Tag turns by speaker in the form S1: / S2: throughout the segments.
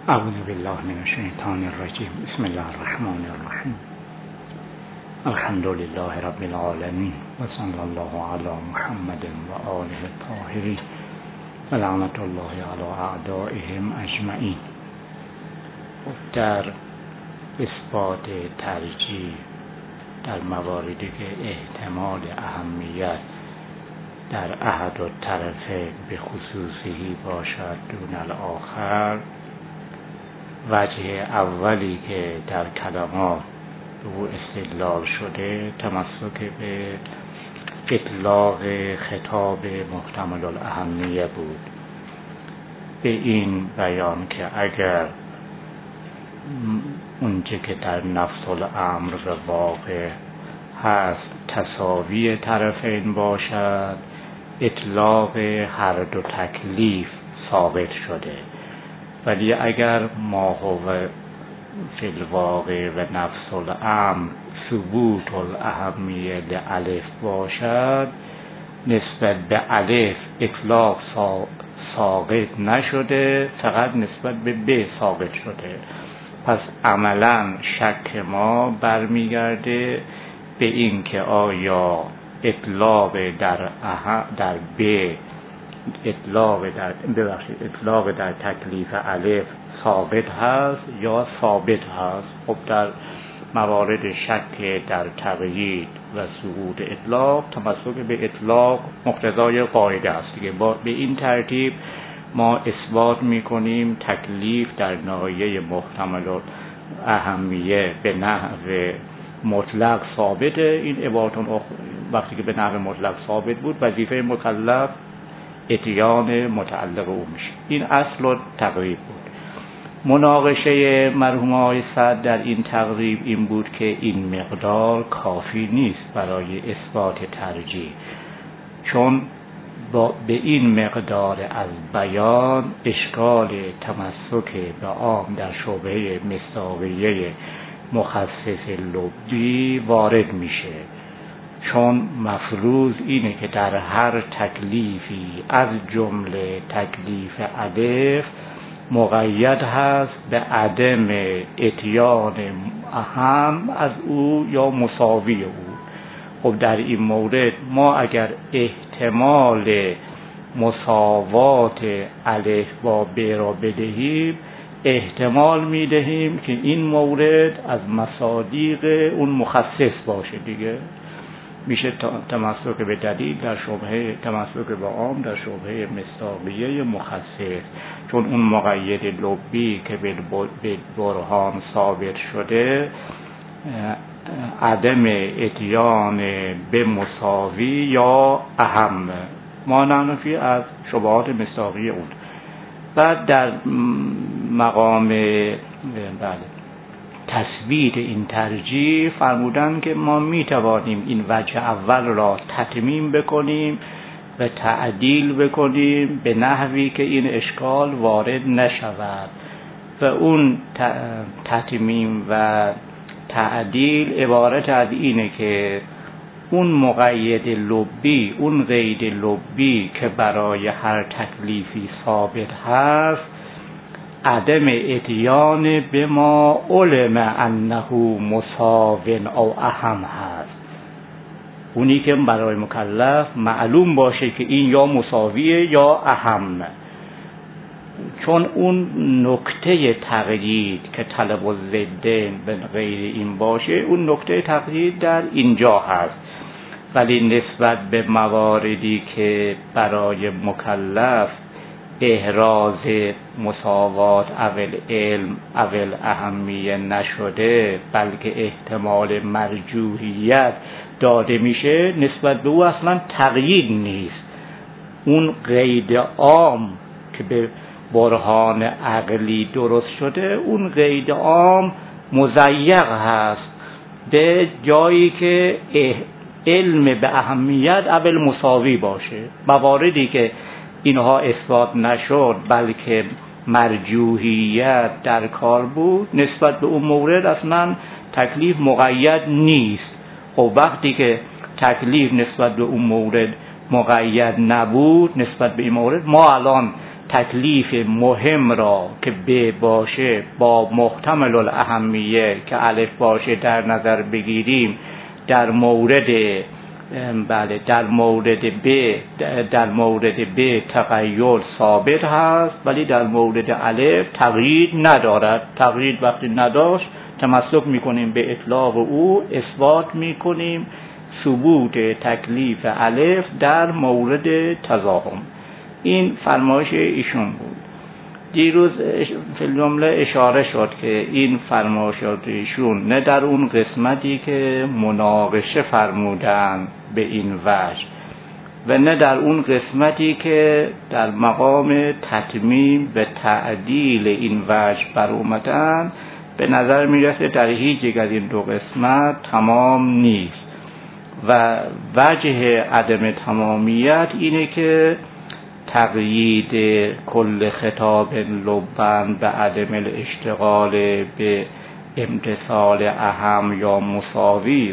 S1: اعوذ بالله من الشیطان الرجیم. بسم الله الرحمن الرحیم. الحمد لله رب العالمین و صلی الله علی محمد و آله الطاهرین و لعنت الله علی اعدائهم اجمعین. در اثبات ترجیح در مواردی که احتمال اهمیت در احد الطرفین به خصوصی باشد دون الاخر، وجه اولی که در کلمات او استدلال شده تمسک به اطلاق خطاب محتمل الاهمیه بود، به این بیان که اگر اونچه که در نفس الامر واقع هست تساوی طرفین باشد، اطلاق هر دو تکلیف ثابت شده. ولی اگر ما هو فی الواقع و نفس الامر ثبوت الاهمیه لالف باشد، نسبت به الف اطلاق ثابت نشده، فقط نسبت به ب ثابت شده. پس عملا شک ما برمیگرده به این که آیا اطلاق در ب اطلاق در تکلیف الف ثابت هست یا ثابت هست. خب در موارد شک در تقیید و ثبوت اطلاق تمسک به اطلاق مقتضای قاعده است دیگه. به این ترتیب ما اثبات میکنیم تکلیف در ناحیه محتمل اهمیه به نحو مطلق ثابته. این عبارتون وقتی که به نحو مطلق ثابت بود، وظیفه مکلف اتیان متعلق او میشه. این اصل و تقریب بود. مناقشه مرحوم آقای سعد در این تقریب این بود که این مقدار کافی نیست برای اثبات ترجیح، چون به این مقدار از بیان اشکال تمسک به عام در شبهه مصداقیه مخصص لبی وارد میشه، چون مفروض اینه که در هر تکلیفی از جمله تکلیف الف مقید هست به عدم اتیان اهم از او یا مساوی او. خب در این مورد ما اگر احتمال مساوات الف با ب را بدهیم، احتمال میدهیم که این مورد از مصادیق اون مخصص باشه دیگه. میشه تمسک به دلیل در شبهه تمسک به عام در شبهه مصداقیه مخصص، چون اون مقید لبی که به برهان ثابت شده عدم اتیان به مساوی یا اهم ما ننفی از شبهات مصداقی اون. بعد در مقام تثبیت این ترجیح فرمودن که ما میتوانیم این وجه اول را تتمیم بکنیم و تعدیل بکنیم به نحوی که این اشکال وارد نشود، و اون تتمیم و تعدیل عبارت از اینه که اون مقید لبی، اون قید لبی که برای هر تکلیفی ثابت هست، عدم اتیان به ما علم انه مساوٍ او اهم هست. اونی که برای مکلف معلوم باشه که این یا مساویه یا اهم، چون اون نکته تقیید که طلب الضدین به غیر این باشه، اون نکته تقیید در اینجا هست. ولی نسبت به مواردی که برای مکلف احراز مساوات اول علم اول اهمیه نشده، بلکه احتمال مرجوحیت داده میشه، نسبت به او اصلا تقیید نیست. اون قید عام که به برهان عقلی درست شده، اون قید عام مضیق هست به جایی که علم به اهمیت اول مساوی باشه. مواردی که اینها اثبات نشد بلکه مرجوحیت در کار بود، نسبت به اون مورد اصلا تکلیف مقید نیست. خب وقتی که تکلیف نسبت به اون مورد مقید نبود، نسبت به این مورد ما الان تکلیف مهم را که ب باشه با محتمل الاهمیه که الف باشه در نظر بگیریم، در مورد ب تغییر ثابت هست، ولی در مورد الف تغییر ندارد. تغییر وقتی نداشت تمسک میکنیم به اطلاق او، اثبات میکنیم ثبوت تکلیف الف در مورد تضاهم. این فرمایش ایشون بود. دیروز فی الجمله اشاره شد که این فرمایشات ایشون نه در اون قسمتی که مناقشه فرمودن به این وجه و نه در اون قسمتی که در مقام تتمیم به تعدیل این وجه بر اومدن، به نظر میرسه در هیچ یک از این دو قسمت تمام نیست و وجه عدم تمامیت اینه که تقیید کل خطاب لبن به عدم الاشتغال به امتثال اهم یا مساوی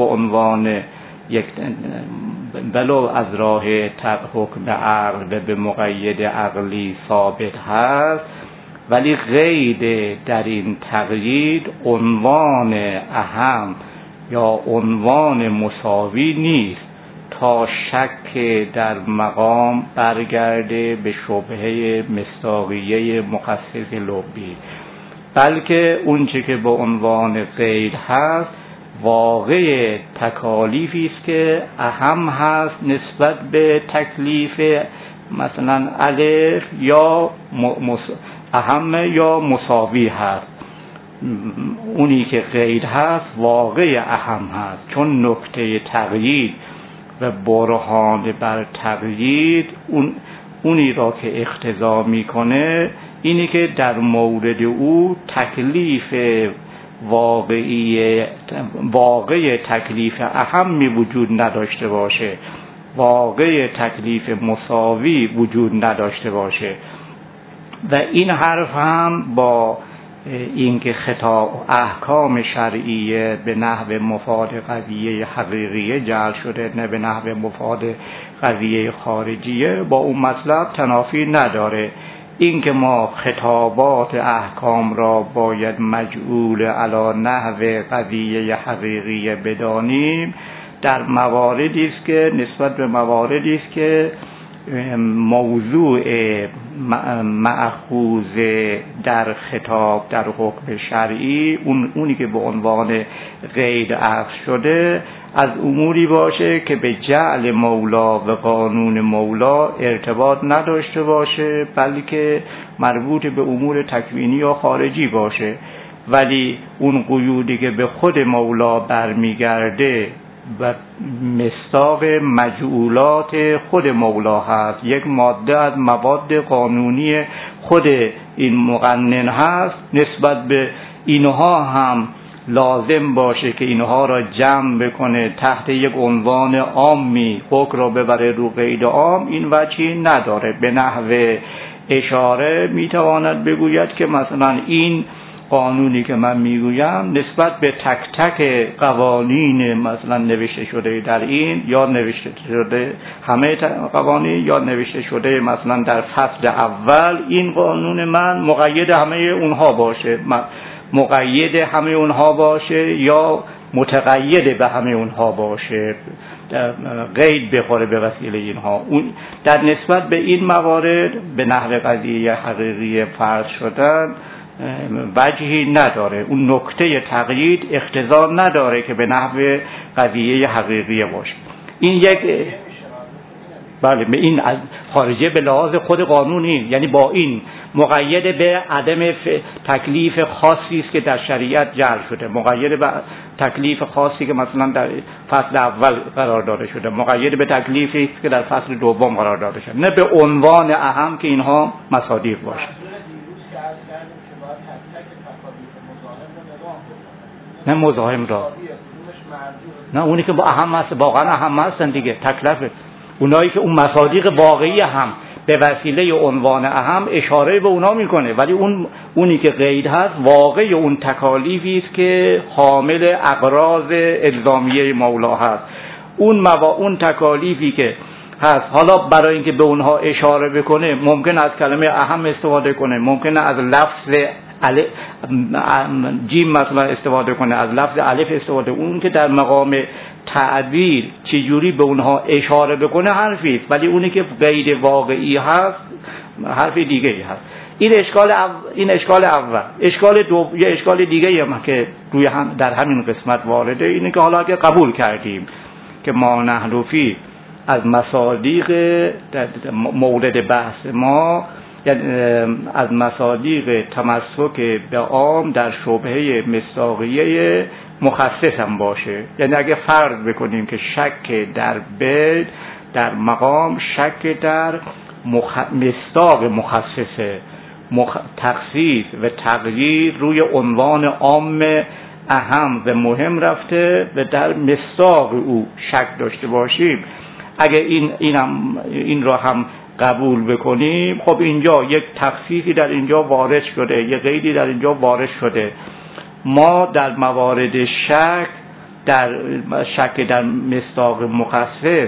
S1: ولو از راه حکم عقل به مقید عقلی ثابت هست، ولی قید در این تقیید عنوان اهم یا عنوان مساوی نیست تا شک در مقام برگرده به شبهه مصداقیه مخصص لبی، بلکه اونچه که به عنوان قید هست واقع تکالیفی است که اهم هست نسبت به تکلیف مثلا الف یا اهم یا مساوی هست. اونی که قید هست واقع اهم هست، چون نکته تقیید و برهان بر تقیید اونی را که اقتضا میکنه اینی که در مورد او تکلیف واقع تکلیف اهمی وجود نداشته باشه، واقع تکلیف مساوی وجود نداشته باشه. و این حرف هم با اینکه خطاب احکام شرعیه به نحو مفاد قضیه حقیقیه جعل شده نه به نحو مفاد قضیه خارجیه، با اون مطلب تنافی نداره. اینکه ما خطابات احکام را باید مجعول علی نحو قضیه حقیقیه بدانیم در مواردی است که نسبت به مواردی است که موضوع مأخوذ در خطاب در حکم شرعی اونی که به عنوان قید عطف شده از اموری باشه که به جعل مولا و قانون مولا ارتباط نداشته باشه، بلکه مربوط به امور تکوینی یا خارجی باشه. ولی اون قیودی که به خود مولا برمیگرده و مصداق مجعولات خود مولا هست، یک ماده از مواد قانونی خود این مقنن هست، نسبت به اینها هم لازم باشه که اینها را جمع بکنه تحت یک عنوان عامی، حکم را ببره رو قید عام. این وجهی نداره. به نحو اشاره میتواند بگوید که مثلا این قانونی که من میگویم نسبت به تک تک قوانین مثلا نوشته شده در این یا نوشته شده همه قوانین یا نوشته شده مثلا در فصل اول، این قانون من مقید همه اونها باشه، مقید همه اونها باشه یا متقید به همه اونها باشه، قید بخوره به وسیله اینها. اون در نسبت به این موارد به نحو قضیه حقیقی فرض شدن وجهی نداره. اون نکته تقیید اقتضا نداره که به نحو قضیه حقیقی باشه. این یک بله، به این خارجه به لحاظ خود قانونی، یعنی با این مقید به عدم تکلیف خاصی است که در شریعت جعل شده، مقید به تکلیف خاصی که مثلا در فصل اول قرار داده شده، مقید به تکلیفی است که در فصل دوم قرار داده شده، نه به عنوان اهم که اینها مصادیق باشه. نه مزاحم را، نه اونی که با اهم هست، واقعا اهم هستن دیگه، تکلیف اونایی که اون مصادیق واقعی هم به وسیله عنوان اهم اشاره به اونا میکنه، ولی اونی که قید هست واقع اون تکالیفی است که حامل اغراض الزامیه مولا هست. اون تکالیفی که هست. حالا برای اینکه به اونها اشاره بکنه ممکن از کلمه اهم استفاده کنه، ممکن از لفظ جیم مثلا استفاده کنه، از لفظ الف استفاده. اون که در مقام تعبیر چجوری به اونها اشاره بکنه حرفی است، ولی اونی که غیر واقعی هست حرف دیگه هست. این اشکال اول. یه اشکال دیگه هم که روی هم در همین قسمت وارده اینه که حالا اگه قبول کردیم که ما نحن فی از مصادیق مورد بحث ما، یعنی از مصادیق تمسک به عام در شبهه مصداقیه مخصص هم باشه، یعنی اگه فرض بکنیم که شک در بید در مقام شک در مصداق مخصصه، تخصیص و تغییر روی عنوان عام اهم و مهم رفته و در مصداق او شک داشته باشیم، اگه این را هم قبول بکنیم، خب اینجا یک تخصیصی در اینجا وارد شده، یک قیدی در اینجا وارد شده. ما در موارد شک در مصداق مخصص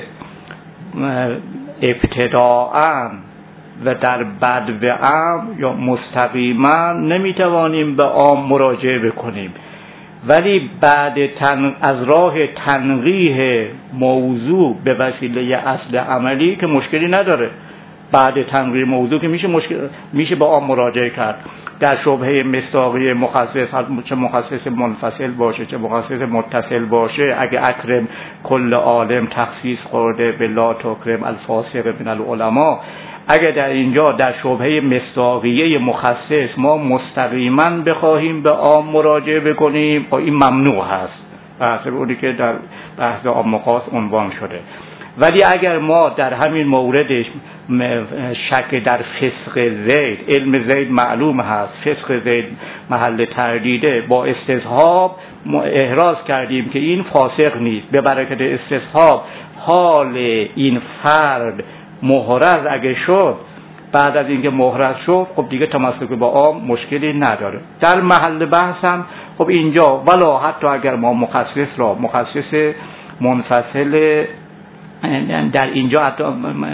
S1: ابتداءً و در بدوعًا یا مستقیما نمیتوانیم به عام مراجعه بکنیم، ولی بعد از راه تنقیح موضوع به وسیله اصل عملی که مشکلی نداره. بعد تنقیح موضوع که میشه به عام مراجعه کرد. در شبهه مصداقی مخصص، چه مخصص منفصل باشه چه مخصص متصل باشه، اگه اکرم کل عالم تخصیص خورده به لا تکرم الفاسق من العلماء، اگه در اینجا در شبهه مصداقیه مخصص ما مستقیما بخواهیم به عام مراجعه بکنیم، این ممنوع هست، بحث اونی که در بحث عام خاص عنوان شده. ولی اگر ما در همین موردش شک در فسق زید، علم زید معلوم هست، فسق زید محل تردیده، با استصحاب احراز کردیم که این فاسق نیست، به برکت استصحاب حال این فرد محرز اگه شد، بعد از اینکه محرز شد خب دیگه تمسک با عام مشکلی نداره. در محل بحث هم خب اینجا ولا حتی اگر ما مخصص منفصل در اینجا حتی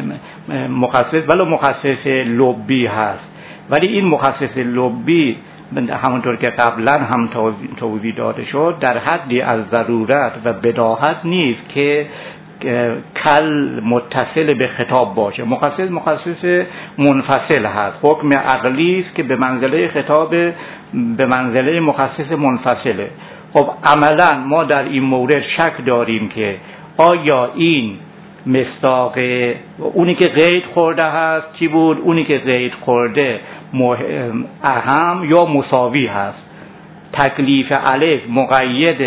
S1: مخصص لبی هست، ولی این مخصص لبی همونطور که قبلا هم توضیح داده شد در حدی از ضرورت و بداهت نیست که کل متصل به خطاب باشه. مخصص منفصل هست، حکم عقلی است که به منزله خطاب، به منزله مخصص منفصله. خب عملا ما در این مورد شک داریم که آیا این مصداق اونی که قید خورده هست چی بود؟ اونی که قید خورده اهم یا مساوی هست. تکلیف الف مقید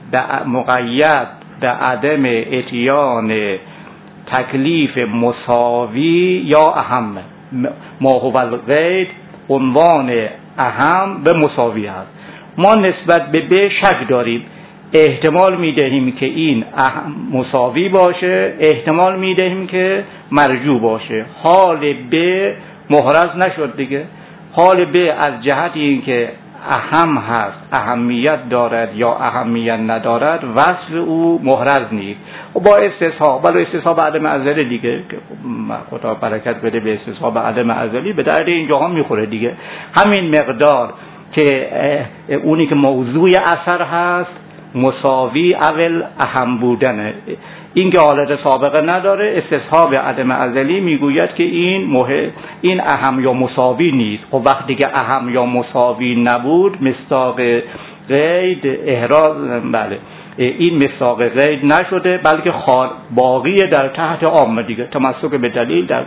S1: به عدم اتیان تکلیف مساوی یا اهم، ما هو القید عنوان اهم به مساوی هست. ما نسبت به ب شک داریم، احتمال میدهیم که این مساوی باشه، احتمال میدهیم که مرجوع باشه. حال ب محرز نشد دیگه. حال ب از جهت این که اهم هست، اهمیت دارد یا اهمیت ندارد، وصف او محرز نیست. و با استصحاب، ولی استصحاب عدم ازلی دیگه، خدا برکت بده به استصحاب عدم ازلی، به درد اینجا هم میخوره دیگه. همین مقدار که اونی که موضوع اثر هست مساوی اول اهم بودنه، این که حالت سابقه نداره. استصحاب عدم ازلی میگوید که این اهم یا مساوی نیست. خب وقتی که اهم یا مساوی نبود مصداق قید احراز، بله این مصداق قید نشده، بلکه باقی در تحت عام دیگه. تمسک به دلیل در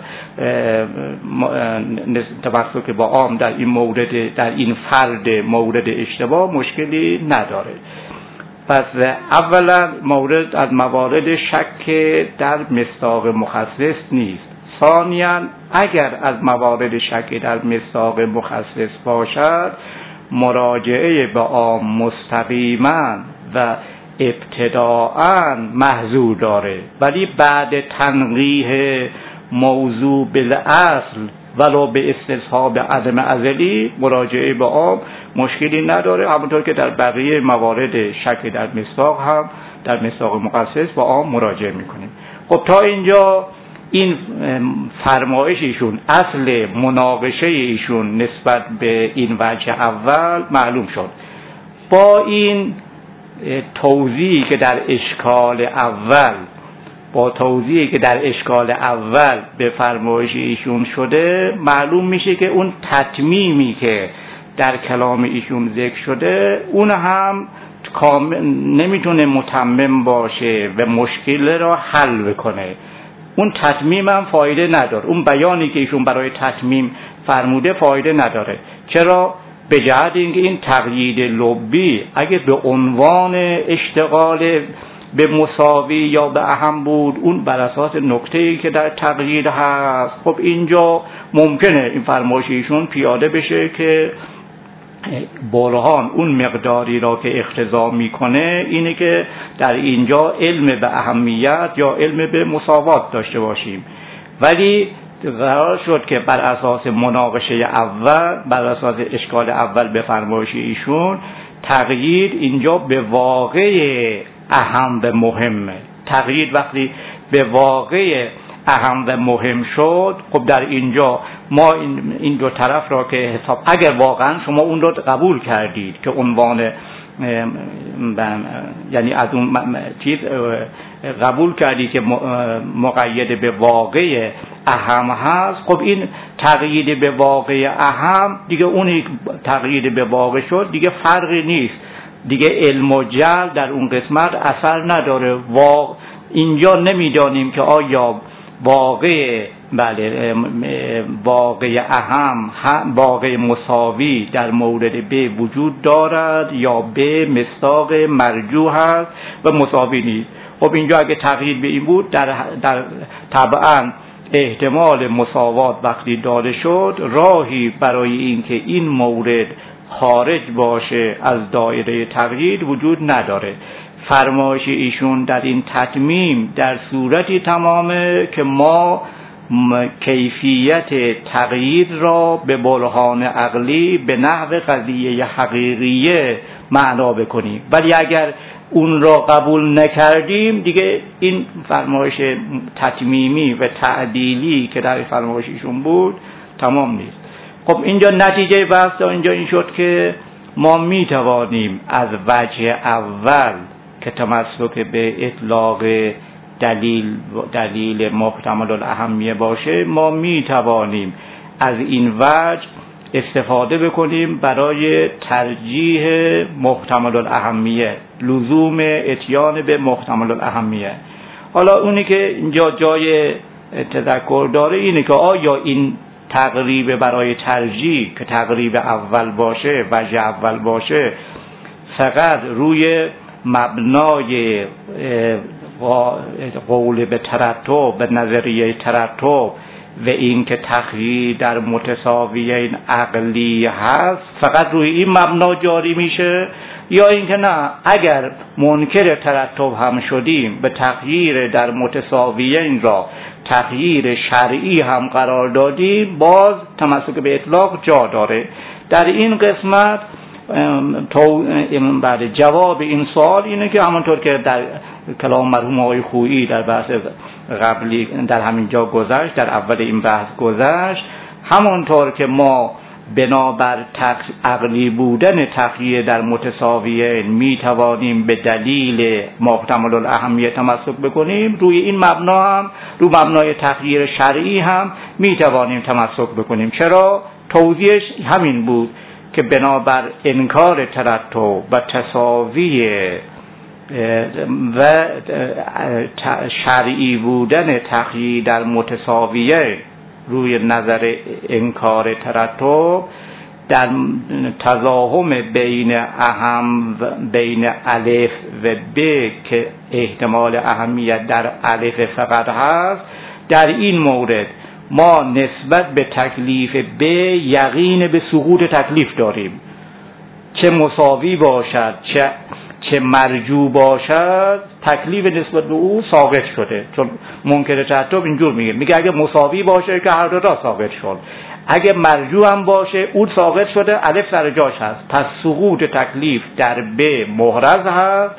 S1: تمسک با عام در این مورد، در این فرد مورد اشتباه مشکلی نداره. پس اولا مورد از موارد شک در مصداق مخصص نیست. ثانیاً اگر از موارد شک در مصداق مخصص باشد مراجعه به عام مستقیما و ابتداءً محظور داره، ولی بعد تنقیح موضوع بالاصل ولو به استصحاب عدم ازلی مراجعه به عام مشکلی نداره، همونطور که در بقیه موارد شک در مصداق هم در مصداق مخصص با عام مراجعه میکنیم. خب تا اینجا این فرمایش ایشون، اصل مناقشه ایشون نسبت به این وجه اول معلوم شد. با این توضیحی که در اشکال اول به فرمایش ایشون شده، معلوم میشه که اون تتمیمی که در کلام ایشون ذکر شده اون هم نمیتونه متمم باشه و مشکل را حل بکنه. اون تتمیم هم فایده نداره، اون بیانی که ایشون برای تتمیم فرموده فایده نداره. چرا؟ به جهت اینکه این تقیید لبی اگه به عنوان اشتغال به مساوی یا به اهم بود، اون بر اساس نکته‌ای که در تقیید هست، خب اینجا ممکنه این فرمایش ایشون پیاده بشه که برهان اون مقداری را که اقتضا میکنه اینه که در اینجا علم به اهمیت یا علم به مساوات داشته باشیم. ولی قرار شد که بر اساس مناقشه اول، بر اساس اشکال اول به فرمایش ایشون، تقیید اینجا به واقع اهم و مهمه. تقیید وقتی به واقع اهم و مهم شد، خب در اینجا ما این دو طرف را که حساب، اگر واقعا شما اون رو قبول کردید که عنوان یعنی از اون چیز قبول کردید که مقید به واقع اهم هست، خب این تقیید به واقع اهم دیگه، اون تقیید به واقع شد دیگه فرقی نیست دیگه، علم و جهل در اون قسمت اثر نداره. اینجا نمیدانیم که آیا واقع واقع اهم، واقع مساوی در مورد ب وجود دارد یا ب مصداق مرجوح هست و مساوی نیست. خب اینجا اگه تقیید به این بود، در طبعا احتمال مساوات وقتی داده شد، راهی برای اینکه این مورد خارج باشه از دایره تقیید وجود نداره. فرمایش ایشون در این تتمیم در صورتی تمامه که ما کیفیت تقیید را به برهان عقلی به نحو قضیه حقیقیه معنا بکنیم. ولی اگر اون را قبول نکردیم دیگه این فرمایش تتمیمی و تعدیلی که در فرمایش ایشون بود تمام نیست. خب اینجا نتیجه بحث اینجا این شد که ما می توانیم از وجه اول که تمسک به اطلاق دلیل محتمل الاهمیه باشه، ما می توانیم از این وجه استفاده بکنیم برای ترجیح محتمل الاهمیه، لزوم اتیان به محتمل الاهمیه. حالا اونی که اینجا جای تذکر داره اینه که آیا این تقریب برای ترجیح که تقریب اول باشه، وجه اول باشه، فقط روی مبنای قول به ترتب، به نظریه ترتب و این که تقیید در متساویین عقلی هست، فقط روی این مبنا جاری میشه، یا اینکه نه، اگر منکر ترتب هم شدیم به تغییر در متساویین را تغییر شرعی هم قرار دادیم، باز تمسک به اطلاق جا داره. در این قسمت بعد جواب این سوال اینه که همونطور که در کلام مرحوم آقای خویی در بحث قبلی در همین جا گذشت، در اول این بحث گذشت، همونطور که ما بنابر عقلی بودن تغییر در متساویین می توانیم به دلیل محتمل الاهمیه تمسک بکنیم، روی این مبنا هم، روی مبنای تغییر شرعی هم می توانیم تمسک بکنیم. چرا؟ توضیحش همین بود که بنابر انکار ترتب و تساوی و شرعی بودن تغییر در متساویه، روی نظر انکار ترتب در تضاهم بین الف و ب که احتمال اهمیت در الف فقط هست، در این مورد ما نسبت به تکلیف ب یقین به سقوط تکلیف داریم، چه مساوی باشد چه مرجو باشد، تکلیف نسبت به او ساقط شده. چون منکر ترتب اینجور میگه اگه مساوی باشه که هر دو تا ساقط شد، اگه مرجو هم باشه اون ساقط شده، الف سر جاش هست، پس سقوط تکلیف در ب محرز هست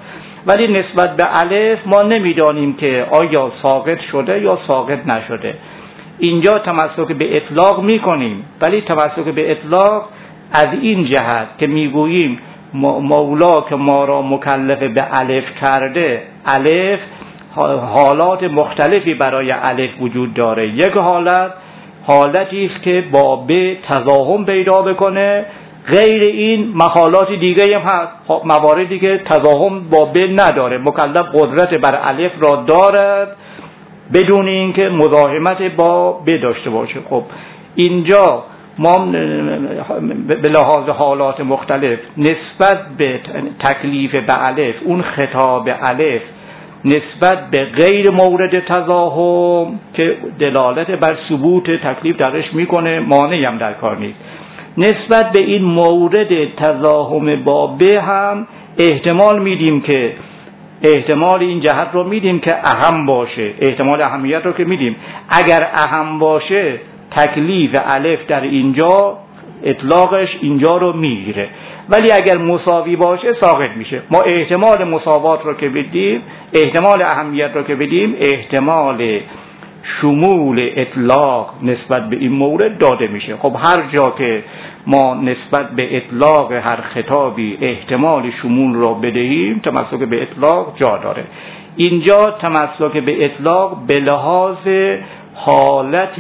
S1: ولی نسبت به الف ما نمیدانیم که آیا ساقط شده یا ساقط نشده. اینجا تمسک به اطلاق میکنیم، ولی تمسک به اطلاق از این جهت که میگوییم مولا که ما را مکلف به الف کرده، الف حالات مختلفی برای الف وجود داره. یک حالتی است که با ب تضاهم پیدا بکنه، غیر این محالات دیگه هم هست، مواردی که تضاهم با ب نداره، مکلف قدرت بر الف را دارد بدون اینکه مزاحمت با ب داشته باشه. خب اینجا ما به لحاظ حالات مختلف نسبت به تکلیف به الف، اون خطاب الف نسبت به غیر مورد تضاهم که دلالت بر ثبوت تکلیف درش میکنه، مانعی هم در کار نیست، نسبت به این مورد تضاهم با به هم احتمال میدیم که احتمال این جهت رو میدیم که اهم باشه، احتمال اهمیت رو که میدیم. اگر اهم باشه تکلیف الف در اینجا اطلاقش اینجا رو میگیره، ولی اگر مساوی باشه ساقط میشه. ما احتمال مساوات رو که بدیم، احتمال اهمیت رو که بدیم، احتمال شمول اطلاق نسبت به این مورد داده میشه. خب هر جا که ما نسبت به اطلاق هر خطابی احتمال شمول را بدهیم، تمسک به اطلاق جا داره. اینجا تمسک به اطلاق به لحاظ حالت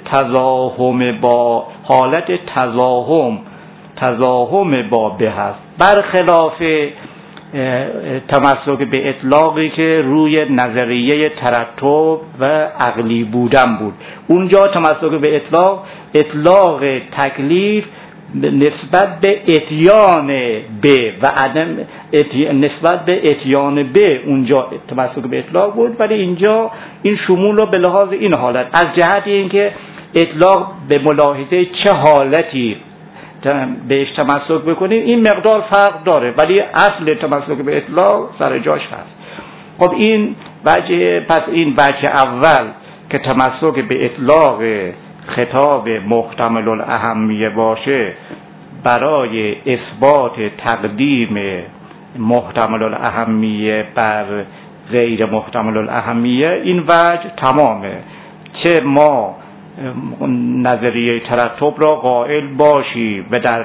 S1: تضاهم با به هست، برخلاف تمسک به اطلاقی که روی نظریه ترتب و عقلی بودن بود. اونجا تمسک به اطلاق تکلیف نسبت به اتیان به و عدم نسبت به اتیان به اونجا تمسک به اطلاق بود، ولی اینجا این شمول رو به لحاظ این حالت، از جهت اینکه اطلاق به ملاحظه چه حالتی بهش تمسک بکنیم این مقدار فرق داره، ولی اصل تمسک به اطلاق سر جاش هست. خب این وجه اول که تمسک به اطلاق خطاب محتمل الاهمیه باشه برای اثبات تقدیم محتمل الاهمیه بر غیر محتمل الاهمیه، این وجه تمامه. چه ما نظریه ترتب را قائل باشی و در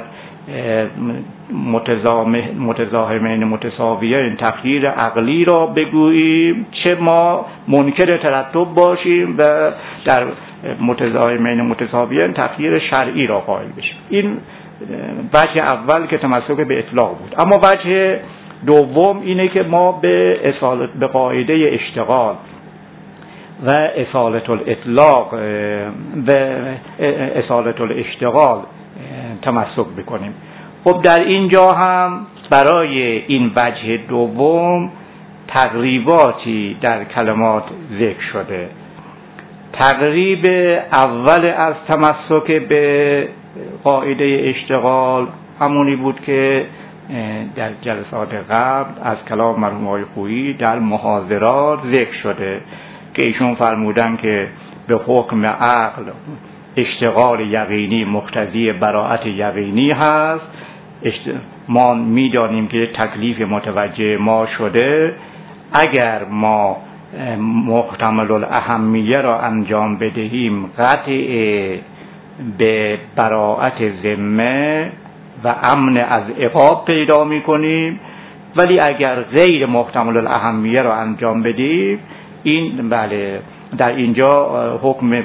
S1: متزاحمین متساویین تغییر عقلی را بگوییم، چه ما منکر ترتب باشیم و در متزاحمین متساویین تغییر شرعی را قائل بشیم. این وجه اول که تمسک به اطلاق بود. اما وجه دوم اینه که ما به قاعده اشتغال و اصالت الاطلاق و اصالت الاشتغال تمسک بکنیم. خب در اینجا هم برای این وجه دوم تقریباتی در کلمات ذکر شده. تقریب اول از تمسک به قاعده اشتغال همونی بود که در جلسات قبل از کلام مرحوم آقای خویی در محاضرات ذکر شده که ایشون فرمودن که به حکم عقل اشتغال یقینی مقتضی براءت یقینی هست. ما میدانیم که تکلیف متوجه ما شده، اگر ما محتمل الاهمیه را انجام بدهیم قطع به براءت ذمه و امن از عقاب پیدا میکنیم، ولی اگر غیر محتمل الاهمیه را انجام بدیم، این بله در اینجا حکم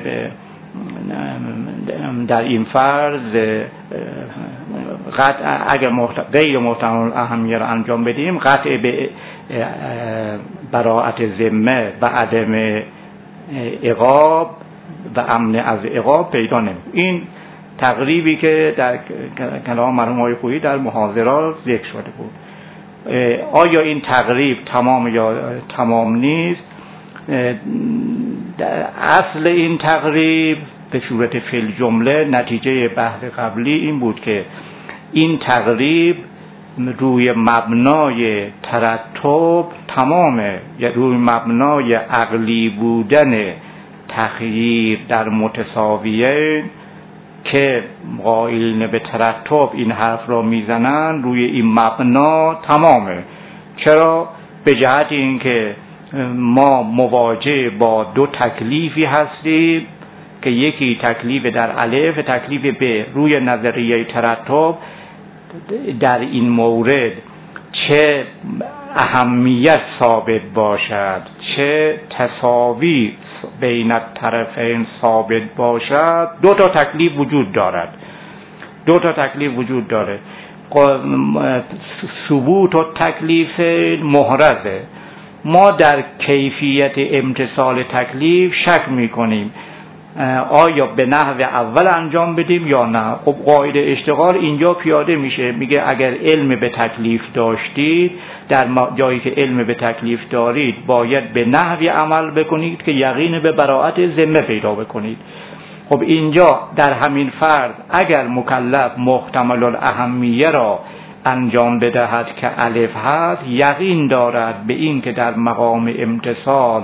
S1: در این فرض اگر غیر محتمل اهمیه را انجام بدیم قطع به براءت ذمه و عدم عقاب و امن از عقاب پیدا نمید. این تقریبی که در کلام مرحوم آقای خویی در محاضرات ذکر شده بود. آیا این تقریب تمام یا تمام نیست؟ اصل این تقریب به صورت فی جمله نتیجه بحث قبلی این بود که این تقریب روی مبنای ترتب تمامه، یا روی مبنای عقلی بودن تغییر در متساویین که قائلین به ترتب این حرف را میزنن، روی این مبنا تمامه. چرا؟ به جهت اینکه ما مواجه با دو تکلیفی هستیم که یکی تکلیف در الف، تکلیف ب. روی نظریه ترتب در این مورد چه اهمیت ثابت باشد، چه تساوی بین الطرفین ثابت باشد، دو تا تکلیف وجود دارد. دو تا تکلیف وجود داره. ثبوت و تکلیف محرزه. ما در کیفیت امتثال تکلیف شک میکنیم آیا به نحو اول انجام بدیم یا نه. خب قاعده اشتغال اینجا پیاده میشه، میگه اگر علم به تکلیف داشتید، در جایی که علم به تکلیف دارید باید به نحوی عمل بکنید که یقین به براءت ذمه پیدا بکنید. خب اینجا در همین فرض اگر مکلف محتمل الاهمیه را انجام بدهد که الف هست، یقین دارد به این که در مقام امتثال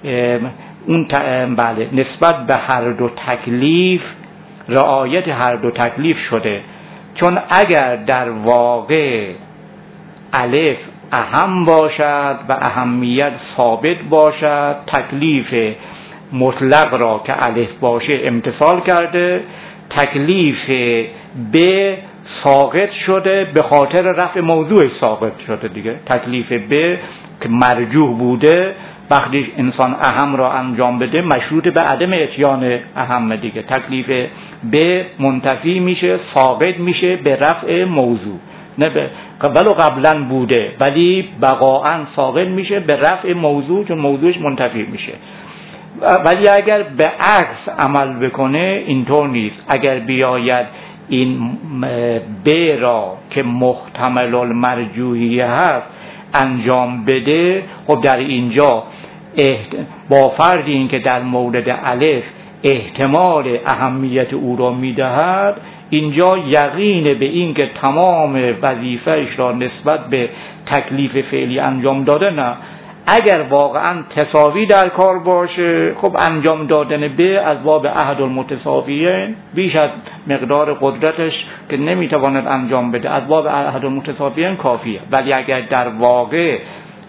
S1: اون بله نسبت به هر دو تکلیف رعایت هر دو تکلیف شده. چون اگر در واقع الف اهم باشد و اهمیت ثابت باشد، تکلیف مطلق را که الف باشه امتثال کرده، تکلیف ب ساقط شده، به خاطر رفع موضوع ساقط شده دیگه. تکلیف ب که مرجوح بوده، وقتی انسان اهم را انجام بده مشروط به عدم اتیان اهم دیگه. تکلیف ب منتفی میشه، ساقط میشه به رفع موضوع، نه ولو قبلا بوده ولی بقاءً ساقط میشه به رفع موضوع، چون موضوعش منتفی میشه. ولی اگر به عکس عمل بکنه اینطور نیست. اگر بیاید این ب را که محتمل المرجوحیه هست انجام بده، خب در اینجا با فرض این که در مورد الف احتمال اهمیت او را میدهد، اینجا یقین به این که تمام وظیفه‌اش را نسبت به تکلیف فعلی انجام داده نه. اگر واقعا تساوی در کار باشه، خب انجام دادن به از باب احد المتساویین بیش از مقدار قدرتش که نمیتواند انجام بده، از باب احد المتساویین کافیه. ولی اگر در واقع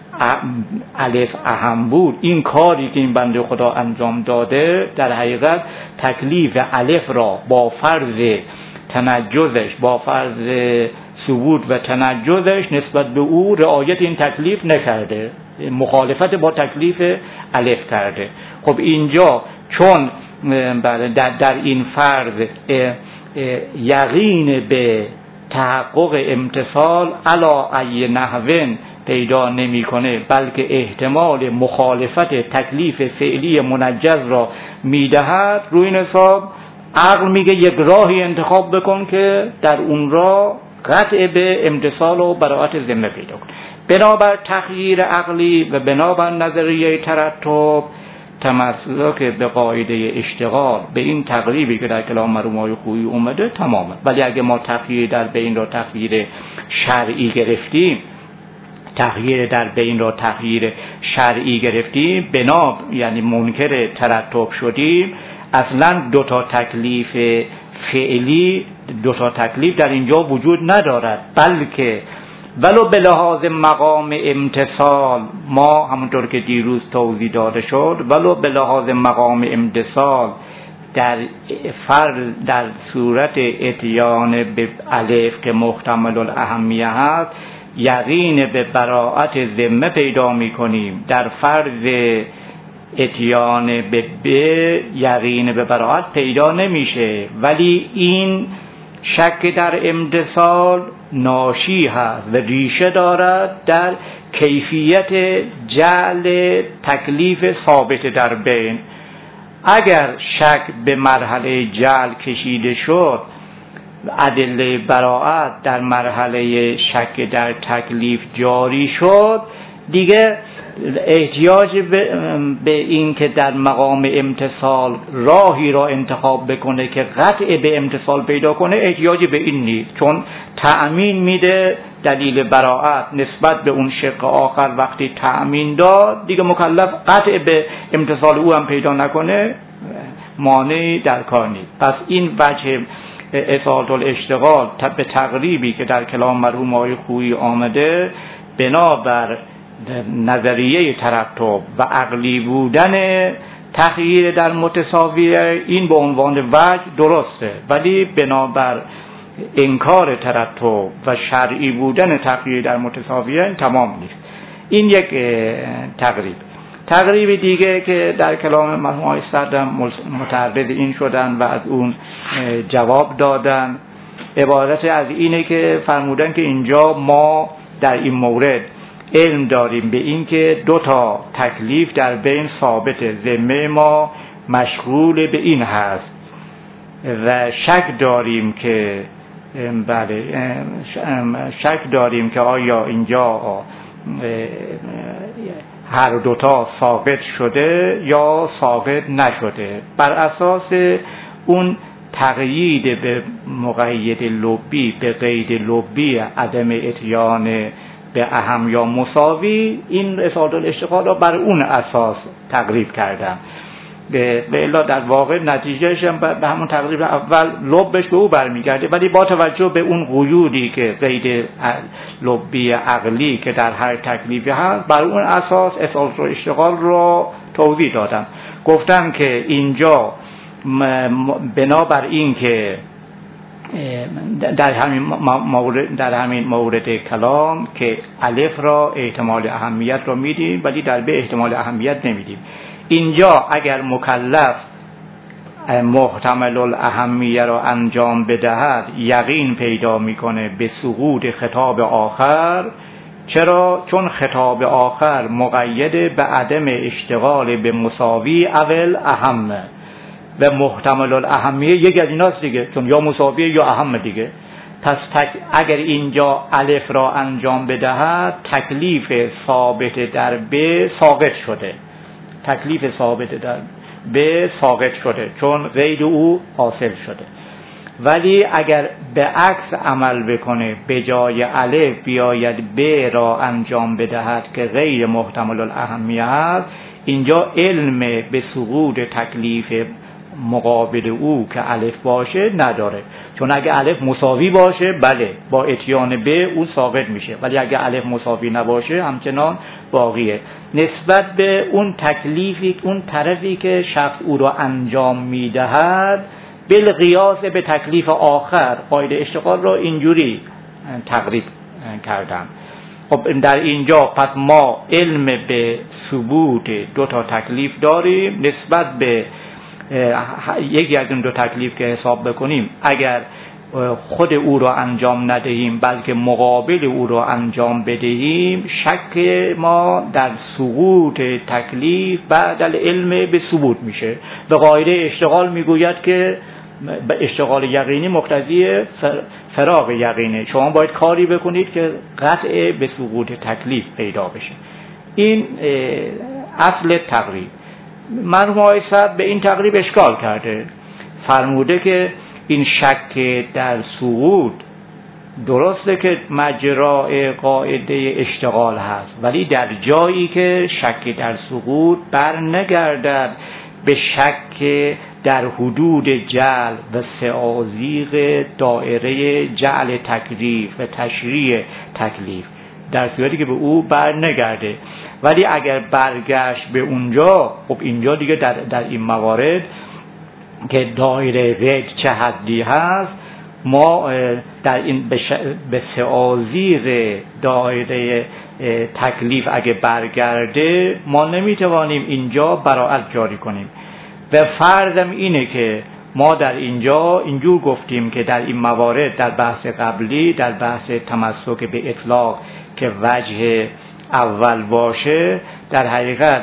S1: الف اهم بود، این کاری که این بنده خدا انجام داده در حقیقت تکلیف الف را با فرض تنجزش، با فرض ثبوت و تنجزش نسبت به او رعایت این تکلیف نکرده، مخالفت با تکلیف الف کرده. خب اینجا چون در این فرض یقین به تحقق امتثال علا ای نحوین پیدا نمیکنه، بلکه احتمال مخالفت تکلیف فعلی منجز را میدهد، روی این حساب عقل میگه یک راهی انتخاب بکن که در اون راه قطع به امتثال و براءت ذمه پیدا کن. بنابر تخییر عقلی و بنابر نظریه ترتب تمسک به قاعده اشتغال به این تقریبی که در کلام مرحوم آقای خویی اومده تمامه. ولی اگه ما تخییر در بین را تخییر شرعی گرفتیم، بنا یعنی منکر ترتب شدیم، اصلا دو تا تکلیف فعلی، دو تا تکلیف در اینجا وجود ندارد، بلکه ولو به لحاظ مقام امتثال، ما همونطور که دیروز توضیح داده شد، ولو به لحاظ مقام امتثال در صورت اتیان به الف که محتمل الاهمیه هست یقین به براءت ذمه پیدا می کنیم. در فرض اتیان به ب یقین به براءت پیدا نمیشه، ولی این شک در امتثال ناشی هست و ریشه دارد در کیفیت جعل تکلیف ثابت در بین. اگر شک به مرحله جعل کشیده شد، ادله براءت در مرحله شک در تکلیف جاری شد، دیگه احتیاج به این که در مقام امتثال راهی را انتخاب بکنه که قطع به امتثال پیدا کنه احتیاجی به این نیست، چون تأمین میده دلیل براءت نسبت به اون شق آخر. وقتی تأمین داد دیگه مکلف قطع به امتثال او هم پیدا نکنه مانعی در کار نیست. پس این وجه اصالت الاشتغال به تقریبی که در کلام مرحوم آقای خویی آمده، بنابر نظریه ترتب و عقلی بودن تغییر در متساویه این به عنوان وجه درسته، ولی بنابر انکار ترتب و شرعی بودن تغییر در متساویه تمام نیست. این یک تقریب دیگه که در کلام مرحوم آقای صدر متعرض این شدن و از اون جواب دادن عبارت از اینه که فرمودن که اینجا ما در این مورد علم داریم به این که 2 تکلیف در بین ثابت، ذمه ما مشغول به این هست و شک داریم که آیا اینجا هر 2 ثابت شده یا ثابت نشده. بر اساس اون تقیید به مقید لبی به قید لبی عدم اتیان به اهم یا مساوی، این اصالت الاشتغال را بر اون اساس تقریب کردم. به الا در واقع نتیجهش به همون تقریب اول لبش به او برمیگرده، ولی با توجه به اون قیودی که قید لبی عقلی که در هر تکلیفی هست بر اون اساس اصالت الاشتغال را توضیح دادم. گفتم که اینجا بنابر این که در همین مورد کلام که الف را احتمال اهمیت را میدیم ولی در به احتمال اهمیت نمیدیم. اینجا اگر مکلف محتمل الاهمیه را انجام بدهد یقین پیدا میکنه به سقوط خطاب آخر. چرا؟ چون خطاب آخر مقید به عدم اشتغال به مساوی اول اهمه و محتمل الاهمیه یک از ایناست دیگه، چون یا مساویه یا اهم دیگه. پس اگر اینجا الف را انجام بدهد تکلیف ثابت در ب ساقط شده، تکلیف ثابت در ب ساقط شده چون قید او حاصل شده. ولی اگر به عکس عمل بکنه، به جای الف بیاید ب را انجام بدهد که غیر محتمل الاهمیه است، اینجا علم به سقوط تکلیف مقابل او که الف باشه نداره. چون اگه الف مساوی باشه بله با اتیان به اون ساقط میشه، ولی اگه الف مساوی نباشه همچنان باقیه. نسبت به اون تکلیفی، اون طرفی که شخص او را انجام میدهد بالقیاس به تکلیف آخر قاعده اشتغال را اینجوری تقریب کردم. خب در اینجا پس ما علم به ثبوت 2 تکلیف داریم نسبت به یکی از اون 2 تکلیف که حساب بکنیم. اگر خود او را انجام ندهیم بلکه مقابل او را انجام بدهیم، شک ما در سقوط تکلیف بعد العلم به ثبوت میشه. به قاعده اشتغال میگوید که اشتغال یقینی مقتضی فراغ یقینه، شما باید کاری بکنید که قطع به سقوط تکلیف پیدا بشه. این اصل تقریب. مرحوم آقای صدر به این تقریب اشکال کرده، فرموده که این شک در سقوط درسته که مجرای قاعده اشتغال هست، ولی در جایی که شک در سقوط بر نگردد به شک در حدود جعل و سآزیغ دائره جعل تکلیف و تشریع تکلیف، در صورتی که به او بر نگرده. ولی اگر برگشت به اونجا، خب اینجا دیگه در این موارد که دایره قید چه حدی هست، ما در این به سآزیغ دایره تکلیف اگه برگرده ما نمیتوانیم اینجا براءت جاری کنیم. و فرضم اینه که ما در اینجا اینجور گفتیم که در این موارد در بحث قبلی، در بحث تمسک به اطلاق که وجه اول باشه، در حقیقت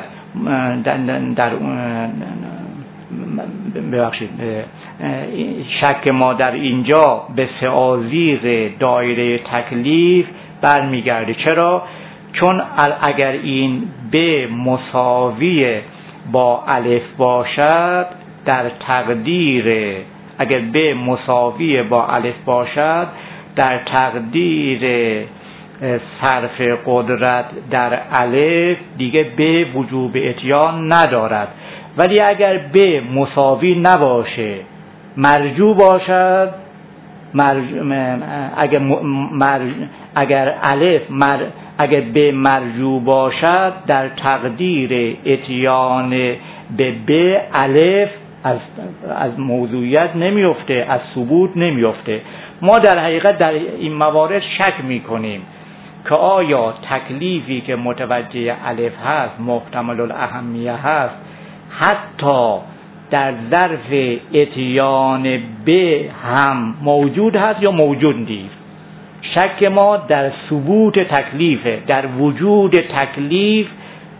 S1: شک ما در اینجا به سآزیغ دایره تکلیف برمیگرده. چرا؟ چون اگر این به مساوی با الف باشد در تقدیر، اگر به مساوی با الف باشد در تقدیر صرف قدرت در الف دیگه به وجوب اتیان ندارد. ولی اگر به مساوی نباشه مرجو باشد، اگر الف اگر به مرجو باشد در تقدیر اتیان به الف از موضوعیت نمیفته، از ثبوت نمیفته. ما در حقیقت در این موارد شک میکنیم که آیا تکلیفی که متوجه الف هست، محتمل الاهمیه هست، حتی در ظرف اتیان به هم موجود هست یا موجود نیست. شک ما در ثبوت تکلیفه، در وجود تکلیف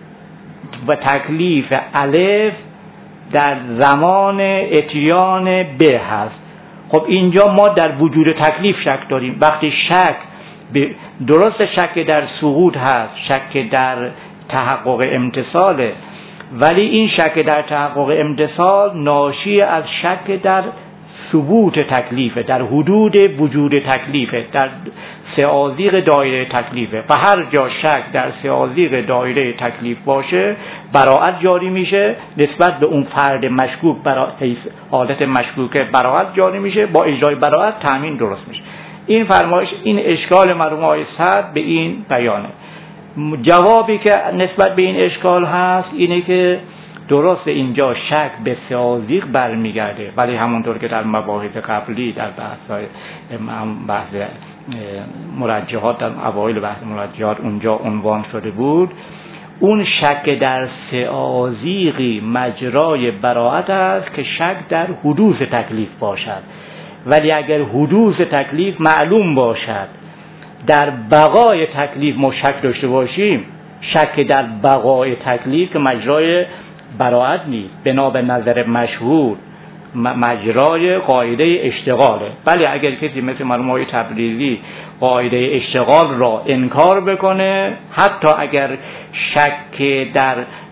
S1: و تکلیف الف در زمان اتیان به هست. خب اینجا ما در وجود تکلیف شک داریم. وقتی شک درست شک در سقوط هست، شک در تحقق امتصاله، ولی این شک در تحقق امتصال ناشی از شک در ثبوت تکلیفه، در حدود وجود تکلیفه، در سه‌آذیق دایره تکلیفه. و هر جا شک در سه‌آذیق دایره تکلیف باشه براءت جاری میشه، نسبت به اون فرد مشکوک حالت مشکوکه براءت جاری میشه، با اجرای براءت تامین درست میشه. این فرمایش، این اشکال مرحوم آقای سعد به این بیانه. جوابی که نسبت به این اشکال هست اینه که درست اینجا شک به سه‌آذیق برمیگرده، ولی همونطور که در مباحث قبلی در بحث مرجحات، در اوایل بحث مرجحات اونجا عنوان شده بود، اون شک در سه‌آذیقی مجرای براءت است که شک در حدوث تکلیف باشد. ولی اگر حدوث تکلیف معلوم باشد، در بقای تکلیف ما شک داشته باشیم، شک در بقای تکلیف که مجرای براءت نیست، بنا به نظر مشهور مجرای قاعده اشتغاله. ولی اگر کسی مثل مرحوم آقای تبریزی قاعده اشتغال را انکار بکنه، حتی اگر شک در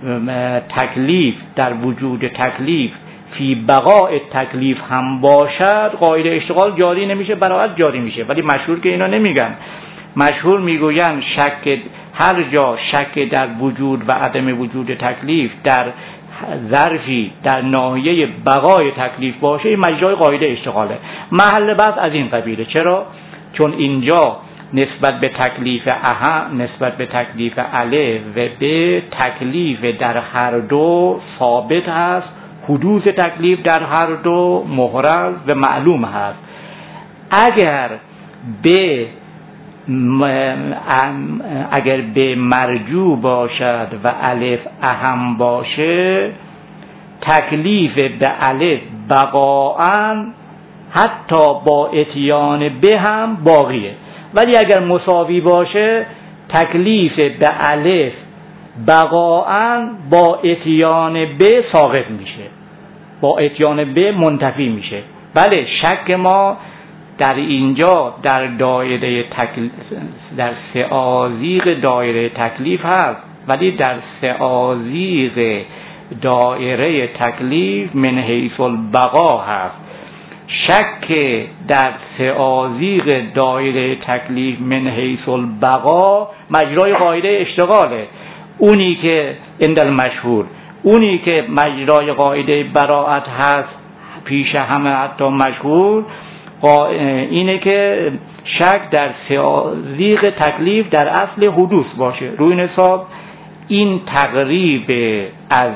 S1: تکلیف، در وجود تکلیف فی بقای تکلیف هم باشد، قاعده اشتغال جاری نمیشه، براءت جاری میشه. ولی مشهور که اینا نمیگن. مشهور میگوین شک هر جا شک در وجود و عدم وجود تکلیف در ظرفی در ناحیه بقای تکلیف باشه، این مجرای قاعده اشتغاله. محل بحث از این قبیله. چرا؟ چون اینجا نسبت به تکلیف اهم، نسبت به تکلیف الف و به تکلیف در هر دو ثابت هست، حدوث تکلیف در هر دو محرز و معلوم هست. اگر به مرجو باشد و الف اهم باشه، تکلیف به الف بقاءً حتی با اتیان به هم باقیه. ولی اگر مساوی باشه، تکلیف به الف بقاءً با اتیان به ساقط میشه، با اتیان به منتفی میشه. بله، شک ما در اینجا در دایره تکلیف، در سه‌آذیق دایره تکلیف هست، ولی در سه‌آذیق دایره تکلیف من حیث البقا هست. شک در سه‌آذیق دایره تکلیف من حیث البقا مجرای قاعده اشتغاله. اونی که عند المشهور، اونی که مجرای قاعده براءت هست پیش همه حتی مشهور، اینه که شک در سه‌آذیق تکلیف در اصل حدوث باشه. روی حساب این تقریب از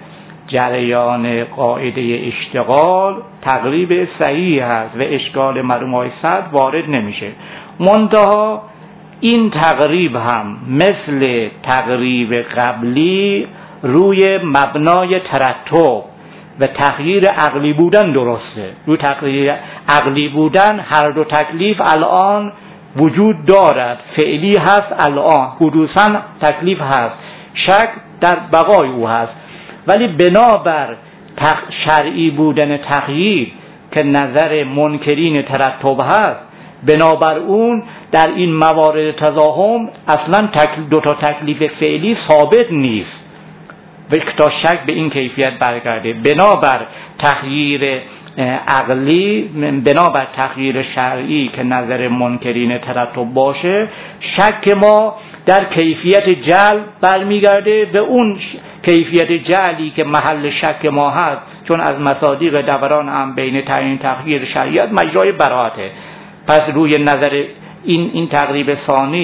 S1: جریان قاعده اشتغال تقریب صحیح هست و اشکال مرحوم آقای سعد وارد نمیشه. منتها این تقریب هم مثل تقریب قبلی روی مبنای ترتب و تغییر عقلی بودن درسته. روی تغییر عقلی بودن هر دو تکلیف الان وجود دارد، فعلی هست، الان حدوثاً تکلیف هست، شک در بقای او هست. ولی بنابر شرعی بودن تغییر که نظر منکرین ترتب هست، بنابر اون در این موارد تضاهم اصلا دو تا تکلیف فعلی ثابت نیست و تا شک به این کیفیت برگرده. بنابر تغییر عقلی، بنابر تغییر شرعی که نظر منکرین ترتب باشه، شک ما در کیفیت جعل برمیگرده به اون کیفیت جعلی که محل شک ما هست، چون از مصادیق دوران هم بین تعیین تغییر شریعت مجرای براءته. پس روی نظر این تقریب ثانی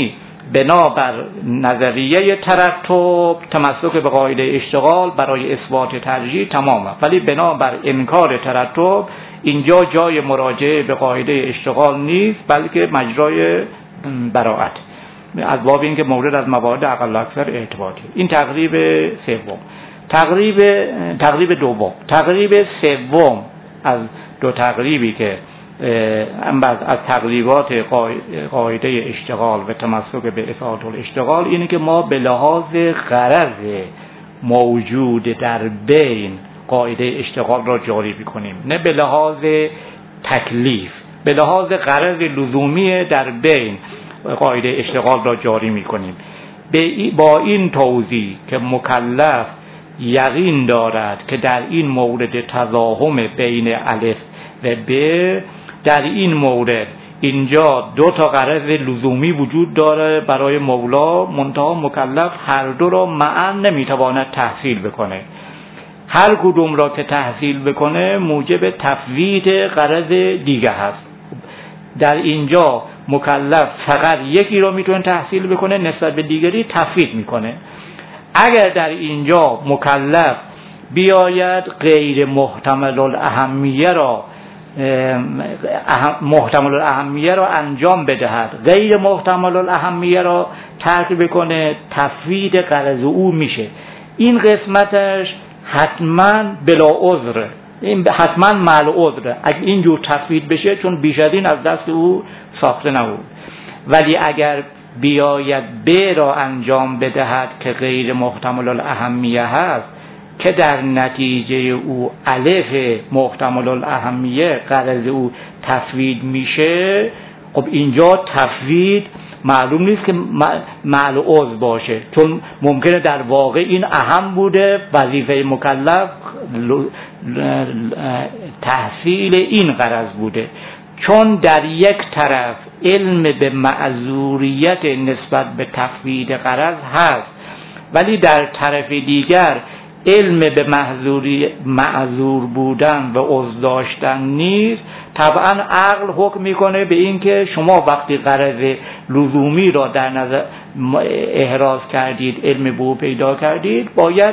S1: بنابر نظریه ترتب تمسک به قاعده اشتغال برای اثبات ترجیح تمامه، ولی بنابر انکار ترتب اینجا جای مراجعه به قاعده اشتغال نیست، بلکه مجرای براءت، از باب اینکه مورد از موارد اقل اکثر اعتباطی. این تقریب سوم. تقریب دوم، تقریب سوم از دو تقریبی که از تقریبات قاعده اشتغال و تمسک به اثبات الاشتغال اینه که ما به لحاظ غرض موجود در بین قاعده اشتغال را جاری می‌کنیم، نه به لحاظ تکلیف، به لحاظ غرض لزومی در بین قاعده اشتغال را جاری می‌کنیم. با این توضیح که مکلف یقین دارد که در این مورد تضاهم بین الف و ب، در این مورد اینجا دو تا غرض لزومی وجود داره برای مولا، منتها مکلف هر دو را معا نمیتواند تحصیل بکنه. هر کدوم را که تحصیل بکنه موجب تفویت غرض دیگه هست. در اینجا مکلف فقط یکی را میتونه تحصیل بکنه، نسبت به دیگری تفویت میکنه. اگر در اینجا مکلف بیاید غیر محتمل الاهمیه را انجام بدهد، غیر محتمل الاهمیه را ترک بکنه، تفویت غرض او میشه. این قسمتش حتما بلا عذره، این حتما مع عذره اگه اینجور تفویت بشه، چون بیش از این از دست او ساخته نبود. ولی اگر بیاید ب را انجام بدهد که غیر محتمل الاهمیه هست، که در نتیجه او الف محتمل الاهمیه غرض او تفوید میشه، خب اینجا تفوید معلوم نیست که مع العذر باشه، چون ممکنه در واقع این اهم بوده، وظیفه مکلف تحصیل این غرض بوده. چون در یک طرف علم به معذوریت نسبت به تفوید غرض هست، ولی در طرف دیگر علم به معذور بودن و عذر داشتن نیست، طبعا عقل حکم میکنه به این که شما وقتی غرض لزومی را در نظر احراز کردید، علم به او پیدا کردید، باید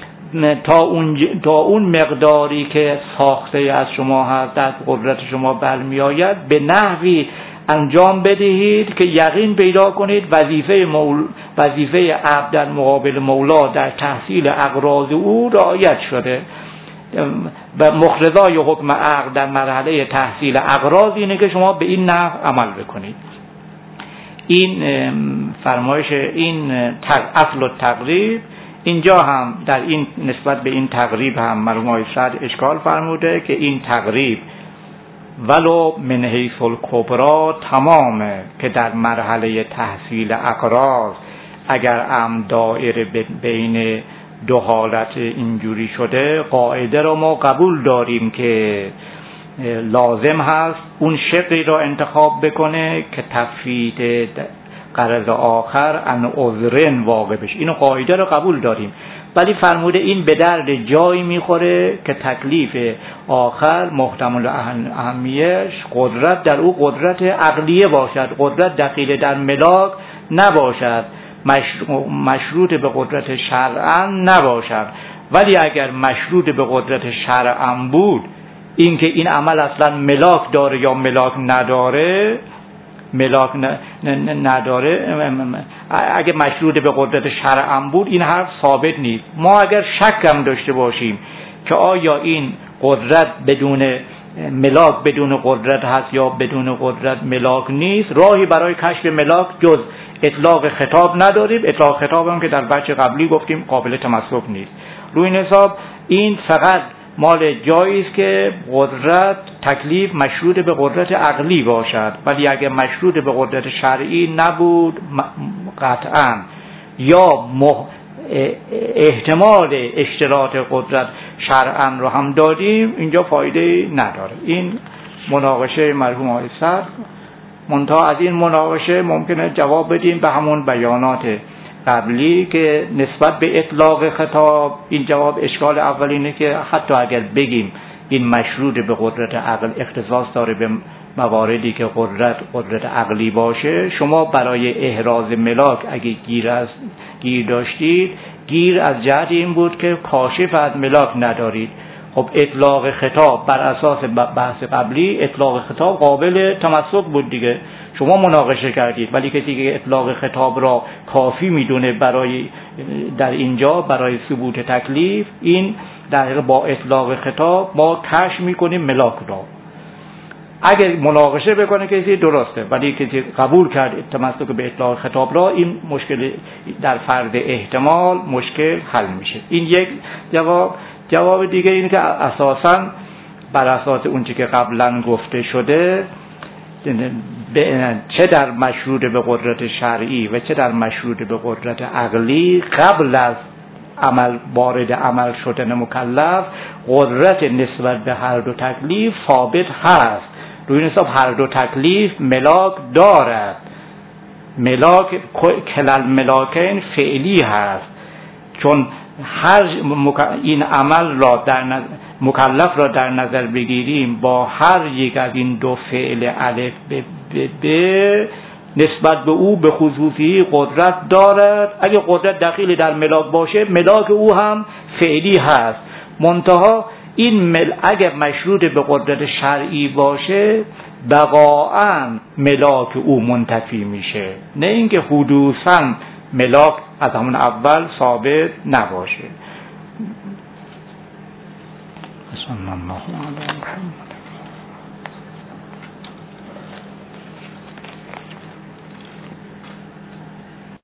S1: تا اون مقداری که ساخته از شما هست، از قدرت شما برمیآید، به نحوی انجام بدهید که یقین پیدا کنید وظیفه عبد در مقابل مولا در تحصیل اغراض او رعایت شده. و مقتضای حکم عقل در مرحله تحصیل اغراض اینه که شما به این نحو عمل بکنید. این فرمایش، این اصل التقریب. اینجا هم در این نسبت به این تقریب هم مرحوم آقای سعد اشکال فرموده که این تقریب ولو من حیث الکبرا تمامه، که در مرحله تحصیل اغراض اگر دایره بین دو حالت اینجوری شده، قاعده را ما قبول داریم که لازم هست اون شقی را انتخاب بکنه که تفویت غرض آخر ان عذرن واقع بشه. اینو قاعده را قبول داریم، ولی فرموده این به درد جایی میخوره که تکلیف آخر محتمل اهمیش قدرت در او قدرت عقلیه باشد، قدرت دخیل در ملاک نباشد، مشروط به قدرت شرعا نباشد. ولی اگر مشروط به قدرت شرعا بود، اینکه این عمل اصلا ملاک داره یا ملاک نداره، اگه مشروط به قدرت شرعا بود این حرف ثابت نیست. ما اگر شک هم داشته باشیم که آیا این قدرت بدون ملاک بدون قدرت هست یا بدون قدرت ملاک نیست، راهی برای کشف ملاک جز اطلاق خطاب نداریم. اطلاق خطاب هم که در بچه قبلی گفتیم قابل تمسک نیست. روی این حساب این فقط مال جایی است که قدرت تکلیف مشروط به قدرت عقلی باشد، ولی اگر مشروط به قدرت شرعی نبود قطعا یا احتمال اشتراط قدرت شرعا رو هم داریم، اینجا فایده نداره. این مناقشه مرحوم آقای صدر. منتها از این مناقشه ممکنه جواب بدیم به همون بیانات قبلی که نسبت به اطلاق خطاب. این جواب اشکال اولینه که حتی اگر بگیم این مشروط به قدرت عقل اختصاص داره به مواردی که قدرت عقلی باشه، شما برای احراز ملاک اگه گیر داشتید، گیر از جهت این بود که کاشف از ملاک ندارید. خب اطلاق خطاب بر اساس بحث قبلی، اطلاق خطاب قابل تمسک بود دیگه، شما مناقشه کردید. ولی کسی که اطلاق خطاب را کافی میدونه در اینجا برای ثبوت تکلیف، این در حقیقت با اطلاق خطاب ما کشف میکنیم ملاک را. اگر مناقشه بکنه کسی درسته، ولی کسی قبول کرد تمسک به اطلاق خطاب را، این مشکل در فرض احتمال مشکل حل میشه. این یک جواب دیگه اینه که اساساً بر اساس اون چیزی که قبلا گفته شده، چه در مشروط به قدرت شرعی و چه در مشروط به قدرت عقلی، قبل از وارد عمل شدن مکلف، قدرت نسبت به هر دو تکلیف ثابت هست. روی این حساب هر دو تکلیف ملاک دارد. ملاک کلال ملاکین فعلی هست، چون این عمل را مکلف را در نظر بگیریم با هر یک از این دو فعل الف به نسبت به او به خصوصی قدرت دارد. اگه قدرت دخیل در ملاک باشه، ملاک او هم فعلی هست. منتها این اگه مشروط به قدرت شرعی باشه، بقاءً ملاک او منتفی میشه، نه اینکه حدوثاً ملاک از همون اول ثابت نباشه. صلی الله علیه و سلم.